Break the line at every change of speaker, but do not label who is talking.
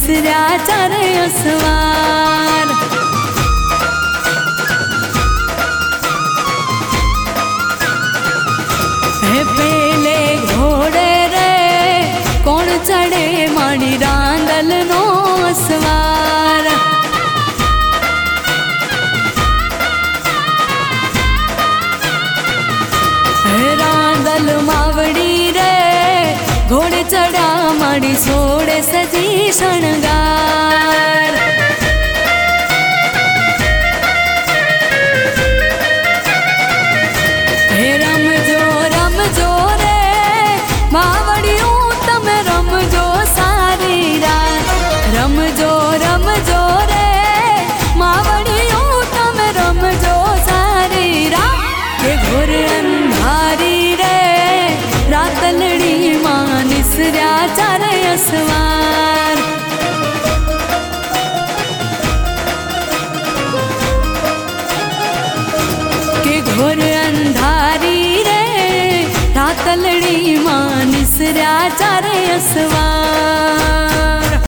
निसऱ्या चारे असवार। हे पेले घोड़े रे कौन चढ़े माड़ी रांदल नो असवार। रांदल मावड़ी रे घोड़े चढ़ा माड़ी सोड़े सजी शणगार। हे रमजो रे मावड़ियों तमे रमजो सारी रात। रमजो रे मावड़ियों तमे रमजो सारी रात। के घोर अंधारी रे रातलड़ी मां निसऱ्या चारे असवार। के घोर अंधारी रे रातलड़ी मां निसऱ्या चारे असवार।